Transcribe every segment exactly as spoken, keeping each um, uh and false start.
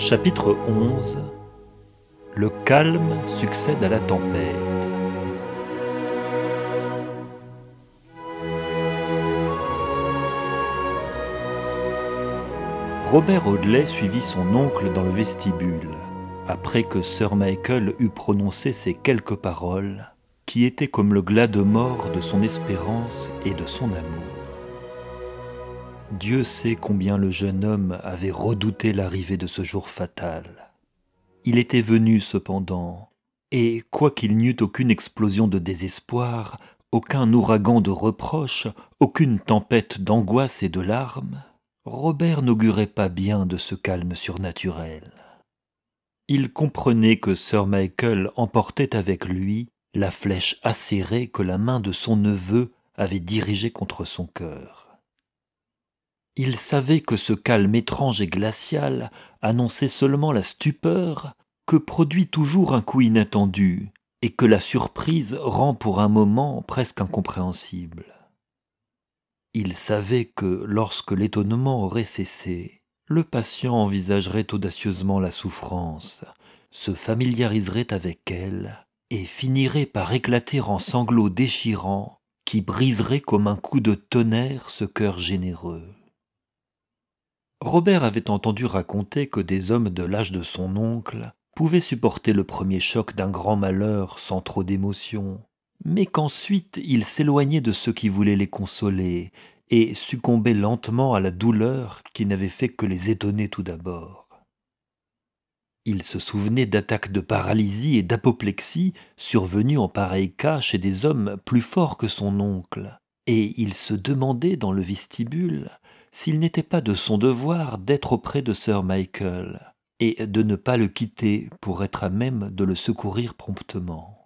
Chapitre onze. Le calme succède à la tempête. Robert Audley suivit son oncle dans le vestibule, après que Sir Michael eut prononcé ces quelques paroles, qui étaient comme le glas de mort de son espérance et de son amour. Dieu sait combien le jeune homme avait redouté l'arrivée de ce jour fatal. Il était venu cependant, et quoiqu'il n'y eût aucune explosion de désespoir, aucun ouragan de reproches, aucune tempête d'angoisse et de larmes, Robert n'augurait pas bien de ce calme surnaturel. Il comprenait que Sir Michael emportait avec lui la flèche acérée que la main de son neveu avait dirigée contre son cœur. Il savait que ce calme étrange et glacial annonçait seulement la stupeur que produit toujours un coup inattendu et que la surprise rend pour un moment presque incompréhensible. Il savait que lorsque l'étonnement aurait cessé, le patient envisagerait audacieusement la souffrance, se familiariserait avec elle et finirait par éclater en sanglots déchirants qui briseraient comme un coup de tonnerre ce cœur généreux. Robert avait entendu raconter que des hommes de l'âge de son oncle pouvaient supporter le premier choc d'un grand malheur sans trop d'émotion, mais qu'ensuite ils s'éloignaient de ceux qui voulaient les consoler et succombaient lentement à la douleur qui n'avait fait que les étonner tout d'abord. Il se souvenait d'attaques de paralysie et d'apoplexie survenues en pareil cas chez des hommes plus forts que son oncle, et il se demandait dans le vestibule s'il n'était pas de son devoir d'être auprès de Sir Michael et de ne pas le quitter pour être à même de le secourir promptement.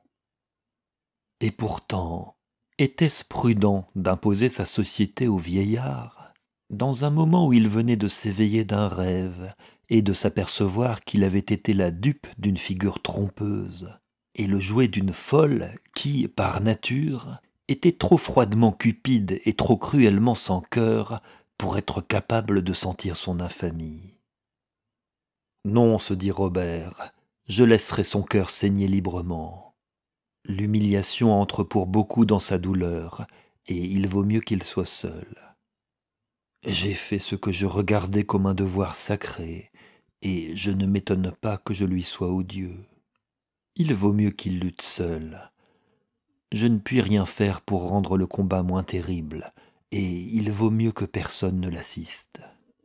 Et pourtant, était-ce prudent d'imposer sa société au vieillard, dans un moment où il venait de s'éveiller d'un rêve et de s'apercevoir qu'il avait été la dupe d'une figure trompeuse et le jouet d'une folle qui, par nature, était trop froidement cupide et trop cruellement sans cœur pour être capable de sentir son infamie. Non, se dit Robert, je laisserai son cœur saigner librement. L'humiliation entre pour beaucoup dans sa douleur, et il vaut mieux qu'il soit seul. J'ai fait ce que je regardais comme un devoir sacré, et je ne m'étonne pas que je lui sois odieux. Il vaut mieux qu'il lutte seul. Je ne puis rien faire pour rendre le combat moins terrible, et il vaut mieux que personne ne l'assiste.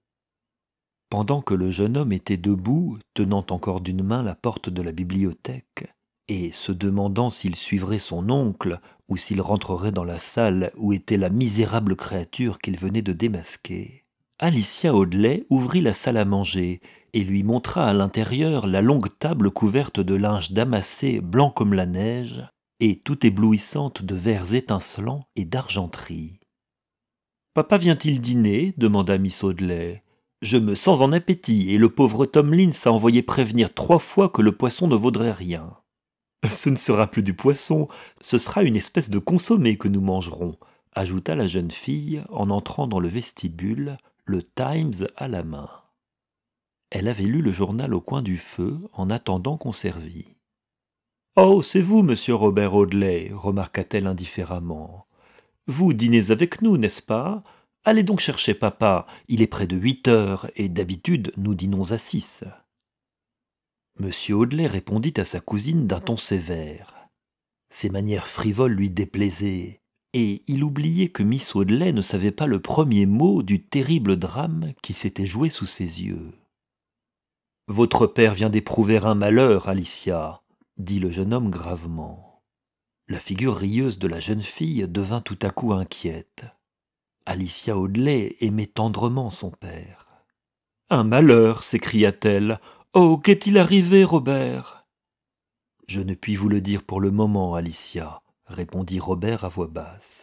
Pendant que le jeune homme était debout, tenant encore d'une main la porte de la bibliothèque, et se demandant s'il suivrait son oncle ou s'il rentrerait dans la salle où était la misérable créature qu'il venait de démasquer, Alicia Audley ouvrit la salle à manger et lui montra à l'intérieur la longue table couverte de linge damassé blanc comme la neige et tout éblouissante de verres étincelants et d'argenterie. « Papa vient-il dîner ?» demanda Miss Audley. « Je me sens en appétit, et le pauvre Tomlins a envoyé prévenir trois fois que le poisson ne vaudrait rien. »« Ce ne sera plus du poisson, ce sera une espèce de consommé que nous mangerons, » ajouta la jeune fille en entrant dans le vestibule, le Times à la main. Elle avait lu le journal au coin du feu en attendant qu'on servît. « Oh, c'est vous, monsieur Robert Audley, » remarqua-t-elle indifféremment. « Vous dînez avec nous, n'est-ce pas ? Allez donc chercher papa, il est près de huit heures, et d'habitude nous dînons à six. » Monsieur Audley répondit à sa cousine d'un ton sévère. Ses manières frivoles lui déplaisaient, et il oubliait que Miss Audley ne savait pas le premier mot du terrible drame qui s'était joué sous ses yeux. « Votre père vient d'éprouver un malheur, Alicia, » dit le jeune homme gravement. La figure rieuse de la jeune fille devint tout à coup inquiète. Alicia Audley aimait tendrement son père. « Un malheur !» s'écria-t-elle. « Oh, qu'est-il arrivé, Robert ?» « Je ne puis vous le dire pour le moment, Alicia, » répondit Robert à voix basse.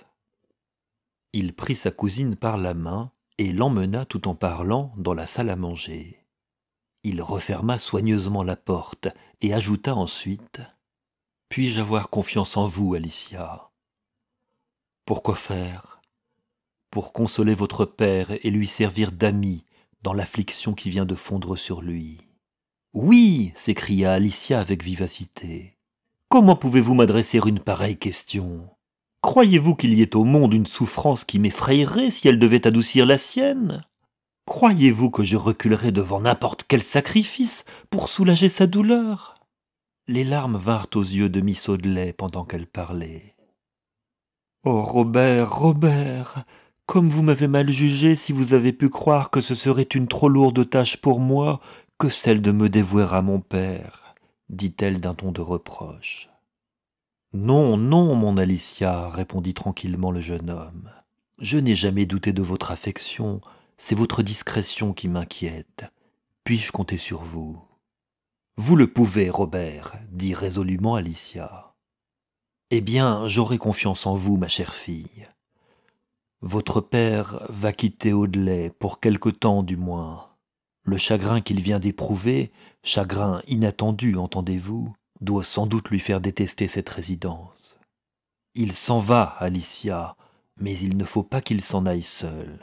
Il prit sa cousine par la main et l'emmena tout en parlant dans la salle à manger. Il referma soigneusement la porte et ajouta ensuite « Puis-je avoir confiance en vous, Alicia ?»« Pourquoi faire ? Pour consoler votre père et lui servir d'ami dans l'affliction qui vient de fondre sur lui. Oui, s'écria Alicia avec vivacité. Comment pouvez-vous m'adresser une pareille question? Croyez-vous qu'il y ait au monde une souffrance qui m'effrayerait si elle devait adoucir la sienne? Croyez-vous que je reculerais devant n'importe quel sacrifice pour soulager sa douleur? Les larmes vinrent aux yeux de Miss Audley pendant qu'elle parlait. Oh Robert, Robert, comme vous m'avez mal jugé si vous avez pu croire que ce serait une trop lourde tâche pour moi que celle de me dévouer à mon père, dit-elle d'un ton de reproche. Non, non, mon Alicia, répondit tranquillement le jeune homme. Je n'ai jamais douté de votre affection, c'est votre discrétion qui m'inquiète. Puis-je compter sur vous? Vous le pouvez, Robert, dit résolument Alicia. Eh bien, j'aurai confiance en vous, ma chère fille. Votre père va quitter Audley, pour quelque temps du moins. Le chagrin qu'il vient d'éprouver, chagrin inattendu, entendez-vous, doit sans doute lui faire détester cette résidence. Il s'en va, Alicia, mais il ne faut pas qu'il s'en aille seul.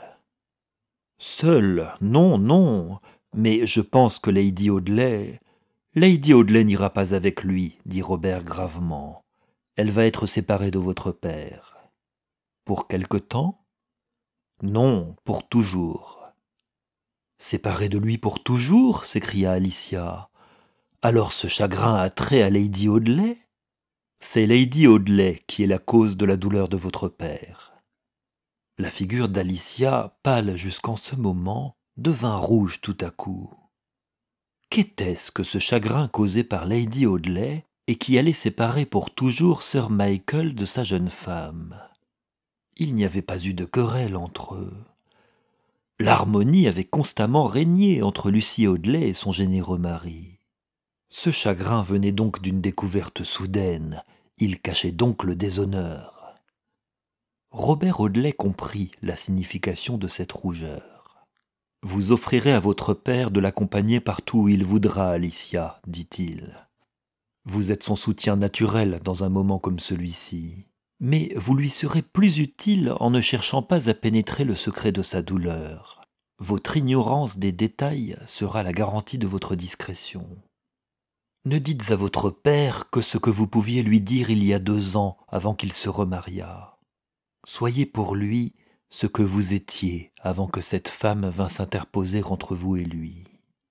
Seul? Non, non, mais je pense que Lady Audley... Lady Audley n'ira pas avec lui, dit Robert gravement. Elle va être séparée de votre père. Pour quelque temps? Non, pour toujours. Séparée de lui pour toujours? S'écria Alicia. Alors ce chagrin a trait à Lady Audley? C'est Lady Audley qui est la cause de la douleur de votre père. La figure d'Alicia, pâle jusqu'en ce moment, devint rouge tout à coup. Qu'était-ce que ce chagrin causé par Lady Audley et qui allait séparer pour toujours Sir Michael de sa jeune femme? Il n'y avait pas eu de querelle entre eux. L'harmonie avait constamment régné entre Lucie Audley et son généreux mari. Ce chagrin venait donc d'une découverte soudaine, il cachait donc le déshonneur. Robert Audley comprit la signification de cette rougeur. « Vous offrirez à votre père de l'accompagner partout où il voudra, Alicia, dit-il. Vous êtes son soutien naturel dans un moment comme celui-ci. Mais vous lui serez plus utile en ne cherchant pas à pénétrer le secret de sa douleur. Votre ignorance des détails sera la garantie de votre discrétion. Ne dites à votre père que ce que vous pouviez lui dire il y a deux ans avant qu'il se remariât. Soyez pour lui ce que vous étiez avant que cette femme vînt s'interposer entre vous et lui. »«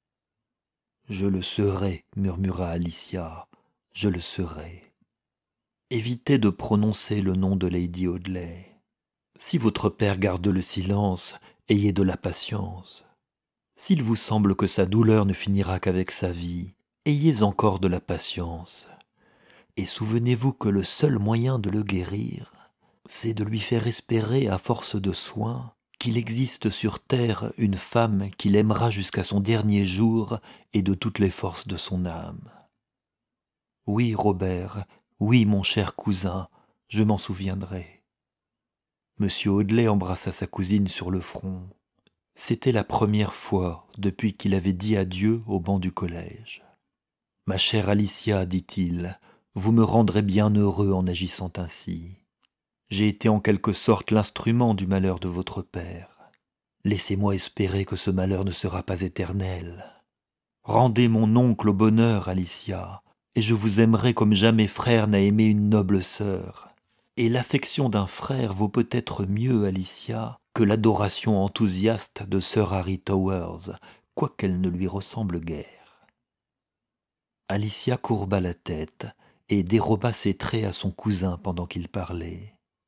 Je le serai, murmura Alicia, je le serai. » Évitez de prononcer le nom de Lady Audley. Si votre père garde le silence, ayez de la patience. S'il vous semble que sa douleur ne finira qu'avec sa vie, ayez encore de la patience. Et souvenez-vous que le seul moyen de le guérir, c'est de lui faire espérer à force de soins qu'il existe sur terre une femme qu'il aimera jusqu'à son dernier jour et de toutes les forces de son âme. Oui, Robert, oui, mon cher cousin, je m'en souviendrai. Monsieur Audley embrassa sa cousine sur le front. C'était la première fois depuis qu'il avait dit adieu au banc du collège. « Ma chère Alicia, dit-il, vous me rendrez bien heureux en agissant ainsi. J'ai été en quelque sorte l'instrument du malheur de votre père. Laissez-moi espérer que ce malheur ne sera pas éternel. Rendez mon oncle au bonheur, Alicia, et je vous aimerai comme jamais frère n'a aimé une noble sœur. Et l'affection d'un frère vaut peut-être mieux, Alicia, que l'adoration enthousiaste de Sir Harry Towers, quoiqu'elle ne lui ressemble guère. » Alicia courba la tête et déroba ses traits à son cousin pendant qu'il parlait.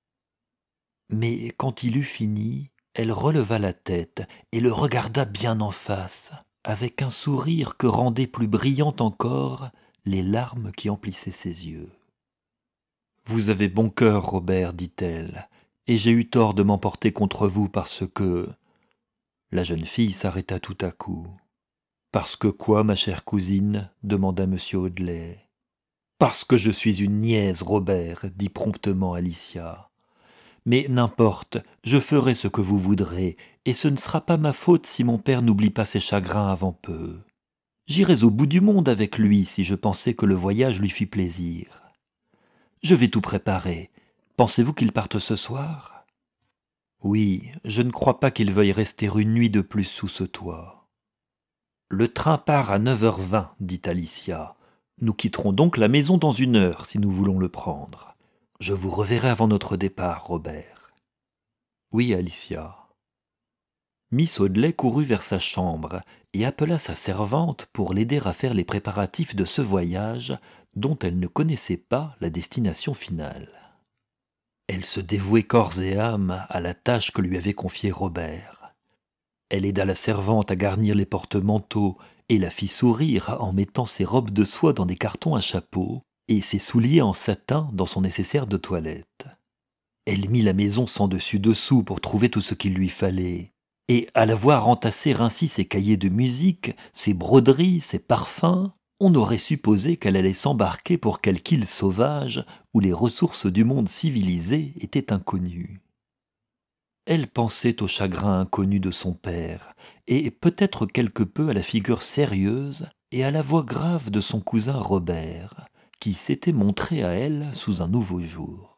Mais quand il eut fini, elle releva la tête et le regarda bien en face, avec un sourire que rendaient plus brillant encore les larmes qui emplissaient ses yeux. « Vous avez bon cœur, Robert, dit-elle, et j'ai eu tort de m'emporter contre vous parce que... » La jeune fille s'arrêta tout à coup. « Parce que quoi, ma chère cousine ?» demanda M. Audley. « Parce que je suis une niaise, Robert, dit promptement Alicia. Mais n'importe, je ferai ce que vous voudrez, et ce ne sera pas ma faute si mon père n'oublie pas ses chagrins avant peu. J'irais au bout du monde avec lui si je pensais que le voyage lui fit plaisir. Je vais tout préparer. Pensez-vous qu'il parte ce soir ? Oui, je ne crois pas qu'il veuille rester une nuit de plus sous ce toit. Le train part à neuf heures vingt, dit Alicia. Nous quitterons donc la maison dans une heure, si nous voulons le prendre. Je vous reverrai avant notre départ, Robert. Oui, Alicia. Miss Audley courut vers sa chambre et appela sa servante pour l'aider à faire les préparatifs de ce voyage dont elle ne connaissait pas la destination finale. Elle se dévouait corps et âme à la tâche que lui avait confiée Robert. Elle aida la servante à garnir les porte-manteaux et la fit sourire en mettant ses robes de soie dans des cartons à chapeau et ses souliers en satin dans son nécessaire de toilette. Elle mit la maison sans dessus-dessous pour trouver tout ce qu'il lui fallait, et à la voir entasser ainsi ses cahiers de musique, ses broderies, ses parfums, on aurait supposé qu'elle allait s'embarquer pour quelque île sauvage où les ressources du monde civilisé étaient inconnues. Elle pensait au chagrin inconnu de son père, et peut-être quelque peu à la figure sérieuse et à la voix grave de son cousin Robert, qui s'était montré à elle sous un nouveau jour.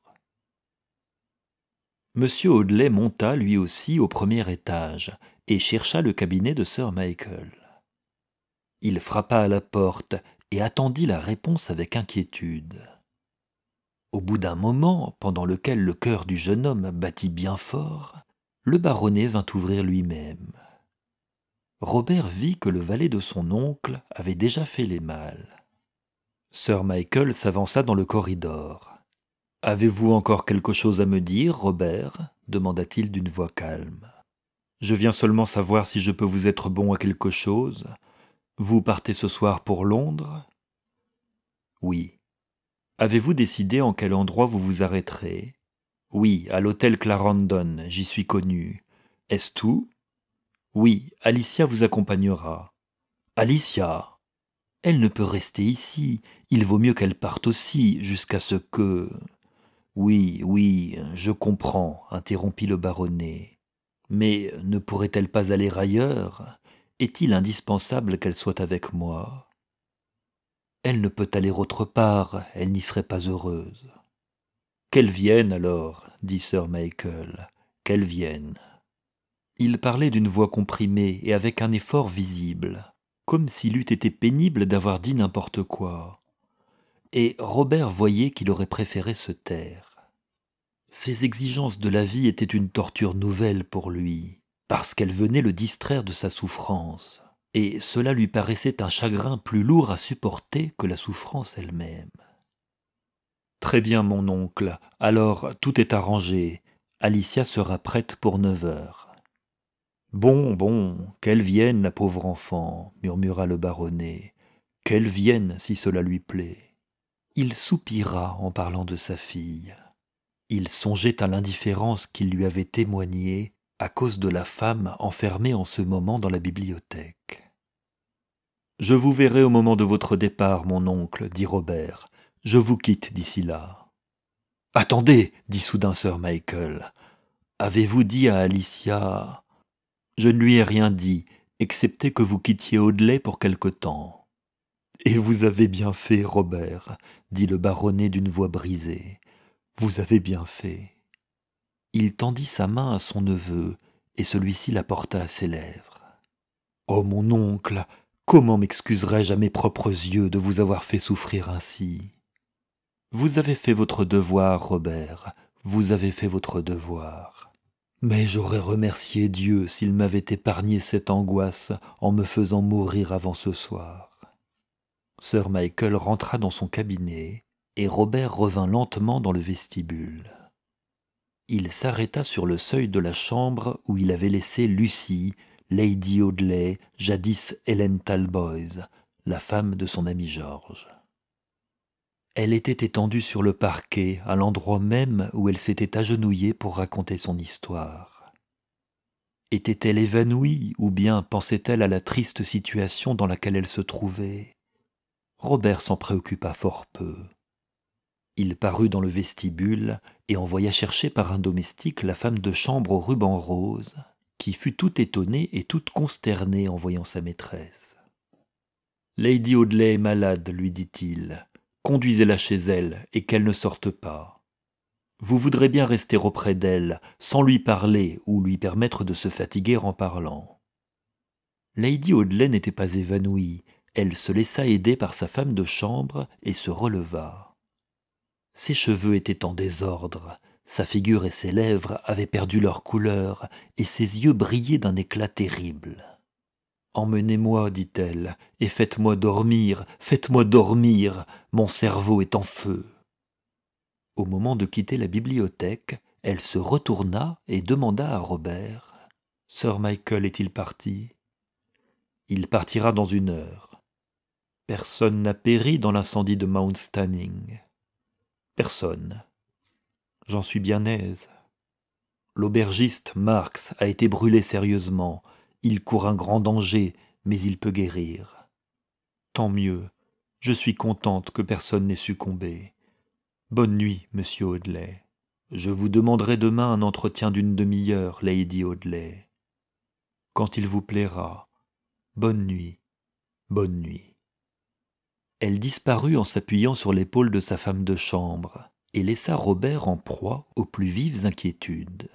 Monsieur Audley monta lui aussi au premier étage et chercha le cabinet de Sir Michael. Il frappa à la porte et attendit la réponse avec inquiétude. Au bout d'un moment, pendant lequel le cœur du jeune homme battit bien fort, le baronnet vint ouvrir lui-même. Robert vit que le valet de son oncle avait déjà fait les malles. Sir Michael s'avança dans le corridor. « Avez-vous encore quelque chose à me dire, Robert ?» demanda-t-il d'une voix calme. « Je viens seulement savoir si je peux vous être bon à quelque chose. Vous partez ce soir pour Londres ?»« Oui. »« Avez-vous décidé en quel endroit vous vous arrêterez ?»« Oui, à l'hôtel Clarendon, j'y suis connu. Est-ce tout ?»« Oui, Alicia vous accompagnera. »« Alicia ! Elle ne peut rester ici. Il vaut mieux qu'elle parte aussi, jusqu'à ce que... » « Oui, oui, je comprends, » interrompit le baronnet. « Mais ne pourrait-elle pas aller ailleurs ? Est-il indispensable qu'elle soit avec moi ? » « Elle ne peut aller autre part, elle n'y serait pas heureuse. »« Qu'elle vienne alors, » dit Sir Michael, « qu'elle vienne. » Il parlait d'une voix comprimée et avec un effort visible, comme s'il eût été pénible d'avoir dit n'importe quoi. Et Robert voyait qu'il aurait préféré se taire. Ces exigences de la vie étaient une torture nouvelle pour lui, parce qu'elles venaient le distraire de sa souffrance, et cela lui paraissait un chagrin plus lourd à supporter que la souffrance elle-même. « Très bien, mon oncle, alors tout est arrangé. Alicia sera prête pour neuf heures. »« Bon, bon, qu'elle vienne, la pauvre enfant, » murmura le baronnet. « Qu'elle vienne, si cela lui plaît. » Il soupira en parlant de sa fille. Il songeait à l'indifférence qu'il lui avait témoignée à cause de la femme enfermée en ce moment dans la bibliothèque. « Je vous verrai au moment de votre départ, mon oncle, » dit Robert. « Je vous quitte d'ici là. »« Attendez, » dit soudain Sir Michael. « Avez-vous dit à Alicia... » ?»« Je ne lui ai rien dit, excepté que vous quittiez Audley pour quelque temps. »« Et vous avez bien fait, Robert, » dit le baronnet d'une voix brisée. Vous avez bien fait. Il tendit sa main à son neveu, et celui-ci la porta à ses lèvres. « Oh, mon oncle, comment m'excuserais-je à mes propres yeux de vous avoir fait souffrir ainsi ? Vous avez fait votre devoir, Robert, vous avez fait votre devoir. Mais j'aurais remercié Dieu s'il m'avait épargné cette angoisse en me faisant mourir avant ce soir. » Sir Michael rentra dans son cabinet, et Robert revint lentement dans le vestibule. Il s'arrêta sur le seuil de la chambre où il avait laissé Lucie, Lady Audley, jadis Helen Talboys, la femme de son ami George. Elle était étendue sur le parquet, à l'endroit même où elle s'était agenouillée pour raconter son histoire. Était-elle évanouie ou bien pensait-elle à la triste situation dans laquelle elle se trouvait ? Robert s'en préoccupa fort peu. Il parut dans le vestibule et envoya chercher par un domestique la femme de chambre au ruban rose, qui fut toute étonnée et toute consternée en voyant sa maîtresse. « Lady Audley est malade, lui dit-il. Conduisez-la chez elle et qu'elle ne sorte pas. Vous voudrez bien rester auprès d'elle, sans lui parler ou lui permettre de se fatiguer en parlant. » Lady Audley n'était pas évanouie. Elle se laissa aider par sa femme de chambre et se releva. Ses cheveux étaient en désordre, sa figure et ses lèvres avaient perdu leur couleur, et ses yeux brillaient d'un éclat terrible. « Emmenez-moi, dit-elle, et faites-moi dormir, faites-moi dormir, mon cerveau est en feu. » Au moment de quitter la bibliothèque, elle se retourna et demanda à Robert « Sir Michael est-il parti ?»« Il partira dans une heure. »« Personne n'a péri dans l'incendie de Mount Stanning. »« Personne. J'en suis bien aise. L'aubergiste Marks a été brûlé sérieusement. Il court un grand danger, mais il peut guérir. Tant mieux. Je suis contente que personne n'ait succombé. Bonne nuit, monsieur Audley. Je vous demanderai demain un entretien d'une demi-heure, Lady Audley. Quand il vous plaira. Bonne nuit. Bonne nuit. Elle disparut en s'appuyant sur l'épaule de sa femme de chambre et laissa Robert en proie aux plus vives inquiétudes.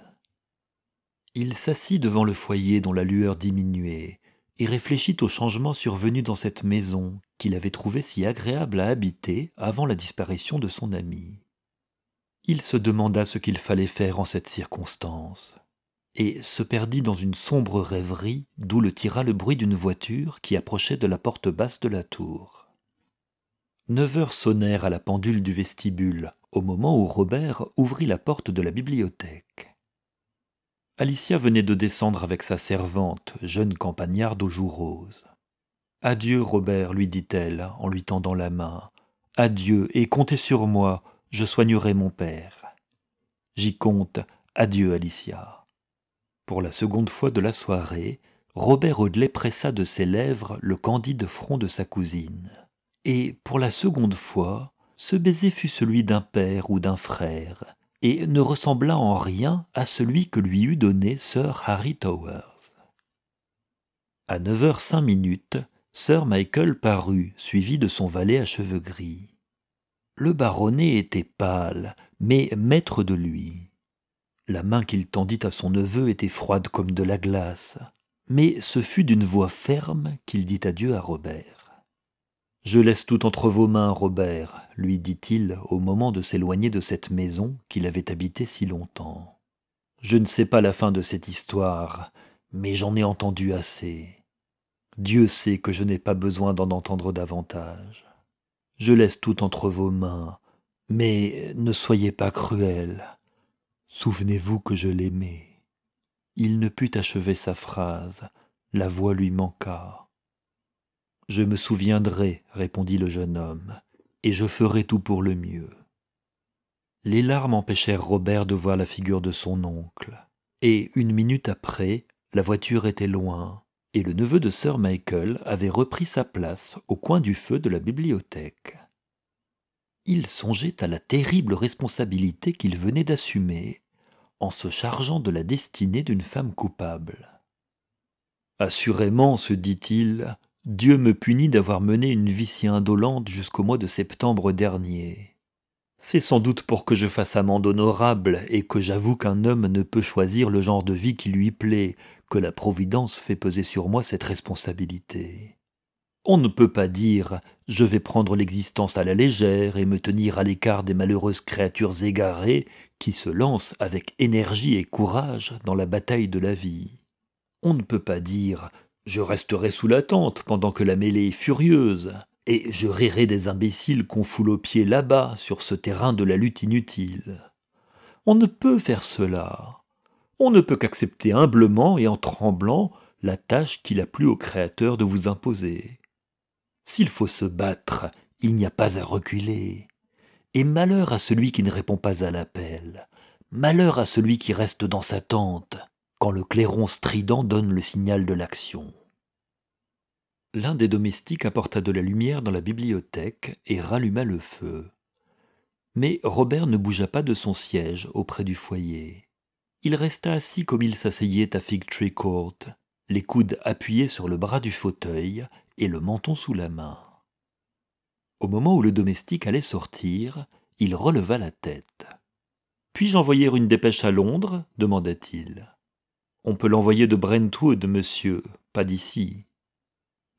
Il s'assit devant le foyer dont la lueur diminuait et réfléchit aux changements survenus dans cette maison qu'il avait trouvée si agréable à habiter avant la disparition de son ami. Il se demanda ce qu'il fallait faire en cette circonstance et se perdit dans une sombre rêverie d'où le tira le bruit d'une voiture qui approchait de la porte basse de la tour. Neuf heures sonnèrent à la pendule du vestibule, au moment où Robert ouvrit la porte de la bibliothèque. Alicia venait de descendre avec sa servante, jeune campagnarde aux joues roses. « Adieu, Robert, lui dit-elle, en lui tendant la main. « Adieu, et comptez sur moi, je soignerai mon père. »« J'y compte, adieu, Alicia. » Pour la seconde fois de la soirée, Robert Audley pressa de ses lèvres le candide front de sa cousine. Et pour la seconde fois, ce baiser fut celui d'un père ou d'un frère, et ne ressembla en rien à celui que lui eût donné Sir Harry Towers. À neuf heures cinq minutes, Sir Michael parut, suivi de son valet à cheveux gris. Le baronnet était pâle, mais maître de lui. La main qu'il tendit à son neveu était froide comme de la glace, mais ce fut d'une voix ferme qu'il dit adieu à Robert. « Je laisse tout entre vos mains, Robert, » lui dit-il au moment de s'éloigner de cette maison qu'il avait habitée si longtemps. « Je ne sais pas la fin de cette histoire, mais j'en ai entendu assez. Dieu sait que je n'ai pas besoin d'en entendre davantage. Je laisse tout entre vos mains, mais ne soyez pas cruel. Souvenez-vous que je l'aimais. » Il ne put achever sa phrase, la voix lui manqua. « Je me souviendrai, » répondit le jeune homme, « et je ferai tout pour le mieux. » Les larmes empêchèrent Robert de voir la figure de son oncle, et une minute après, la voiture était loin, et le neveu de Sir Michael avait repris sa place au coin du feu de la bibliothèque. Il songeait à la terrible responsabilité qu'il venait d'assumer en se chargeant de la destinée d'une femme coupable. « Assurément, se dit-il, Dieu me punit d'avoir mené une vie si indolente jusqu'au mois de septembre dernier. C'est sans doute pour que je fasse amende honorable et que j'avoue qu'un homme ne peut choisir le genre de vie qui lui plaît, que la Providence fait peser sur moi cette responsabilité. On ne peut pas dire « je vais prendre l'existence à la légère et me tenir à l'écart des malheureuses créatures égarées qui se lancent avec énergie et courage dans la bataille de la vie. » On ne peut pas dire « je resterai sous la tente pendant que la mêlée est furieuse, et je rirai des imbéciles qu'on foule aux pieds là-bas sur ce terrain de la lutte inutile. » On ne peut faire cela. On ne peut qu'accepter humblement et en tremblant la tâche qu'il a plu au Créateur de vous imposer. S'il faut se battre, il n'y a pas à reculer. Et malheur à celui qui ne répond pas à l'appel. Malheur à celui qui reste dans sa tente, quand le clairon strident donne le signal de l'action. L'un des domestiques apporta de la lumière dans la bibliothèque et ralluma le feu. Mais Robert ne bougea pas de son siège auprès du foyer. Il resta assis comme il s'asseyait à Fig Tree Court, les coudes appuyés sur le bras du fauteuil et le menton sous la main. Au moment où le domestique allait sortir, il releva la tête. « Puis-je envoyer une dépêche à Londres ?» demanda-t-il. « On peut l'envoyer de Brentwood, monsieur, pas d'ici.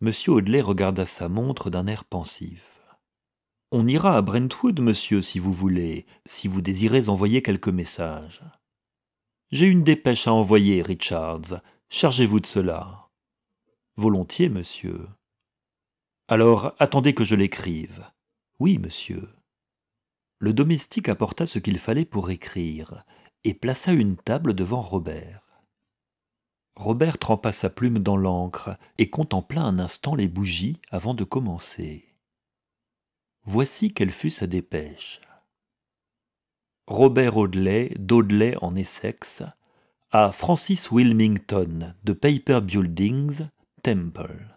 Monsieur Audley regarda sa montre d'un air pensif. « On ira à Brentwood, monsieur, si vous voulez, si vous désirez envoyer quelques messages. »« J'ai une dépêche à envoyer, Richards. Chargez-vous de cela. »« Volontiers, monsieur. »« Alors, attendez que je l'écrive. »« Oui, monsieur. » Le domestique apporta ce qu'il fallait pour écrire et plaça une table devant Robert. Robert trempa sa plume dans l'encre et contempla un instant les bougies avant de commencer. Voici quelle fut sa dépêche. Robert Audley, d'Audley en Essex, à Francis Wilmington, de Paper Buildings, Temple.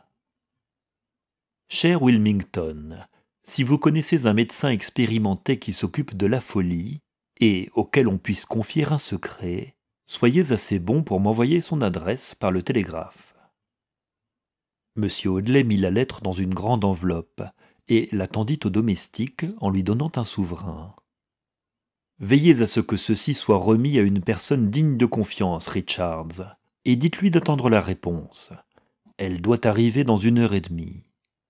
Cher Wilmington, si vous connaissez un médecin expérimenté qui s'occupe de la folie, et auquel on puisse confier un secret, soyez assez bon pour m'envoyer son adresse par le télégraphe. Monsieur Audley mit la lettre dans une grande enveloppe et la tendit au domestique en lui donnant un souverain. Veillez à ce que ceci soit remis à une personne digne de confiance, Richards, et dites-lui d'attendre la réponse. Elle doit arriver dans une heure et demie.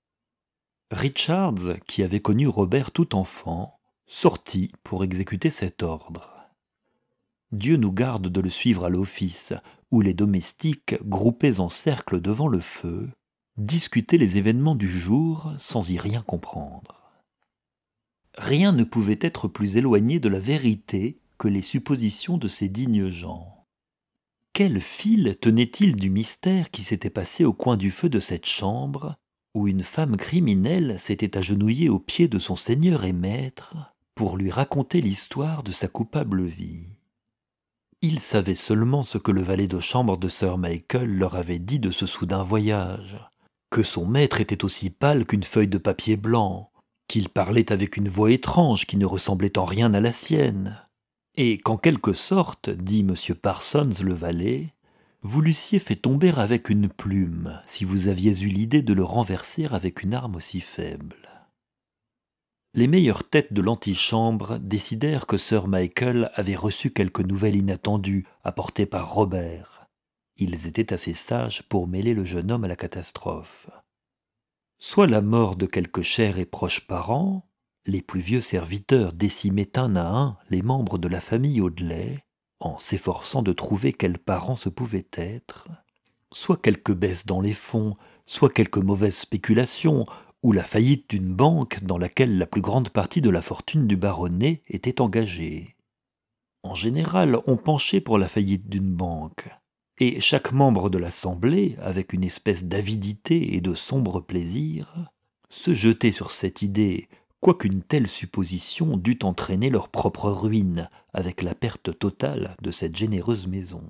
Richards, qui avait connu Robert tout enfant, sortit pour exécuter cet ordre. Dieu nous garde de le suivre à l'office, où les domestiques, groupés en cercle devant le feu, discutaient les événements du jour sans y rien comprendre. Rien ne pouvait être plus éloigné de la vérité que les suppositions de ces dignes gens. Quel fil tenait-il du mystère qui s'était passé au coin du feu de cette chambre, où une femme criminelle s'était agenouillée aux pieds de son seigneur et maître pour lui raconter l'histoire de sa coupable vie? Ils savaient seulement ce que le valet de chambre de Sir Michael leur avait dit de ce soudain voyage, que son maître était aussi pâle qu'une feuille de papier blanc, qu'il parlait avec une voix étrange qui ne ressemblait en rien à la sienne, et qu'en quelque sorte, dit M. Parsons le valet, vous l'eussiez fait tomber avec une plume si vous aviez eu l'idée de le renverser avec une arme aussi faible. Les meilleures têtes de l'antichambre décidèrent que Sir Michael avait reçu quelque nouvelle inattendue apportée par Robert. Ils étaient assez sages pour mêler le jeune homme à la catastrophe. Soit la mort de quelque cher et proche parent, les plus vieux serviteurs décimaient un à un les membres de la famille Audley, en s'efforçant de trouver quels parents ce pouvaient être, soit quelque baisse dans les fonds, soit quelque mauvaise spéculation, ou la faillite d'une banque dans laquelle la plus grande partie de la fortune du baronnet était engagée. En général, on penchait pour la faillite d'une banque, et chaque membre de l'Assemblée, avec une espèce d'avidité et de sombre plaisir, se jetait sur cette idée, quoiqu'une telle supposition dût entraîner leur propre ruine, avec la perte totale de cette généreuse maison.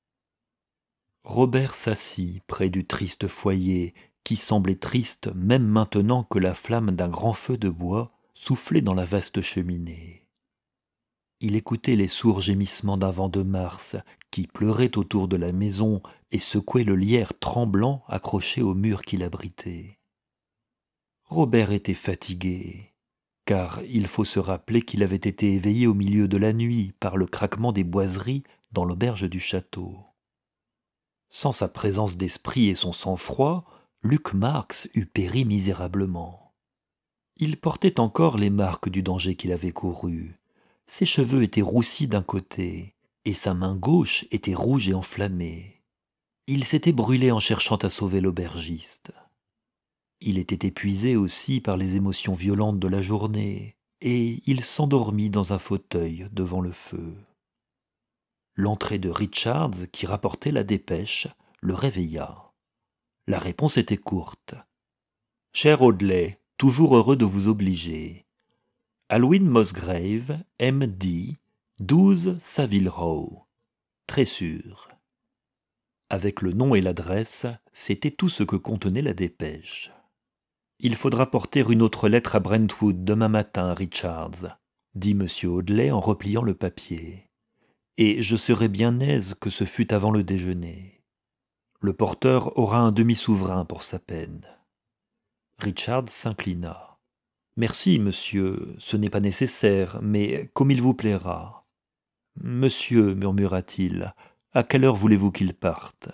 Robert s'assit près du triste foyer, qui semblait triste même maintenant que la flamme d'un grand feu de bois soufflait dans la vaste cheminée. Il écoutait les sourds gémissements d'un vent de mars qui pleurait autour de la maison et secouait le lierre tremblant accroché au mur qui l'abritait. Robert était fatigué, car il faut se rappeler qu'il avait été éveillé au milieu de la nuit par le craquement des boiseries dans l'auberge du château. Sans sa présence d'esprit et son sang-froid, Luc Marx eût péri misérablement. Il portait encore les marques du danger qu'il avait couru. Ses cheveux étaient roussis d'un côté, et sa main gauche était rouge et enflammée. Il s'était brûlé en cherchant à sauver l'aubergiste. Il était épuisé aussi par les émotions violentes de la journée, et il s'endormit dans un fauteuil devant le feu. L'entrée de Richards, qui rapportait la dépêche, le réveilla. La réponse était courte. « Cher Audley, toujours heureux de vous obliger. Alwyn Mosgrave, M D, douze Savile Row. Très sûr. » Avec le nom et l'adresse, c'était tout ce que contenait la dépêche. « Il faudra porter une autre lettre à Brentwood demain matin, Richards, » dit M. Audley en repliant le papier. « Et je serais bien aise que ce fût avant le déjeuner. Le porteur aura un demi-souverain pour sa peine. » Richard s'inclina. « Merci, monsieur, ce n'est pas nécessaire, mais comme il vous plaira. »« Monsieur, murmura-t-il, à quelle heure voulez-vous qu'il parte ?»«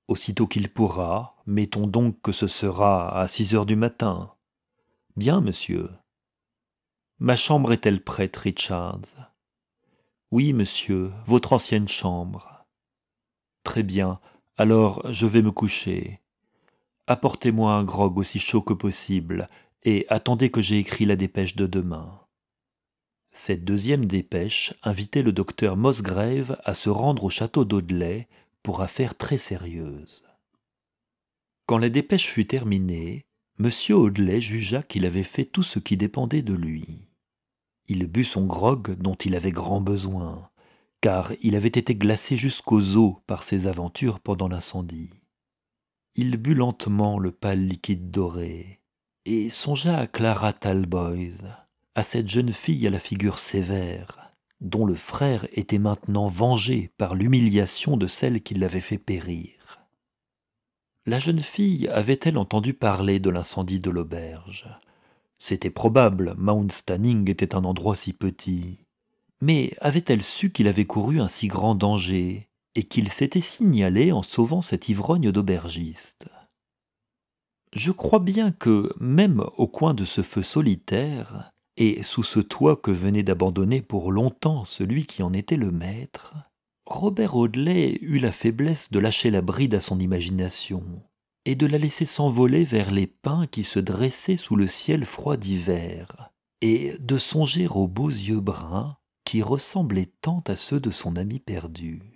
Aussitôt qu'il pourra, mettons donc que ce sera à six heures du matin. Bien, monsieur. Ma chambre est-elle prête, Richards? Oui, monsieur, votre ancienne chambre. Très bien, alors je vais me coucher. Apportez-moi un grog aussi chaud que possible, et attendez que j'ai écrit la dépêche de demain. Cette deuxième dépêche invitait le docteur Mosgrave à se rendre au château d'Audley pour affaire très sérieuse. Quand la dépêche fut terminée, M. Audley jugea qu'il avait fait tout ce qui dépendait de lui. Il but son grog dont il avait grand besoin, car il avait été glacé jusqu'aux os par ses aventures pendant l'incendie. Il but lentement le pâle liquide doré, et songea à Clara Talboys, à cette jeune fille à la figure sévère, dont le frère était maintenant vengé par l'humiliation de celle qui l'avait fait périr. La jeune fille avait-elle entendu parler de l'incendie de l'auberge? C'était probable, Mount Stanning était un endroit si petit. Mais avait-elle su qu'il avait couru un si grand danger, et qu'il s'était signalé en sauvant cet ivrogne d'aubergiste? Je crois bien que, même au coin de ce feu solitaire, et sous ce toit que venait d'abandonner pour longtemps celui qui en était le maître, Robert Audley eut la faiblesse de lâcher la bride à son imagination, et de la laisser s'envoler vers les pins qui se dressaient sous le ciel froid d'hiver, et de songer aux beaux yeux bruns qui ressemblaient tant à ceux de son ami perdu.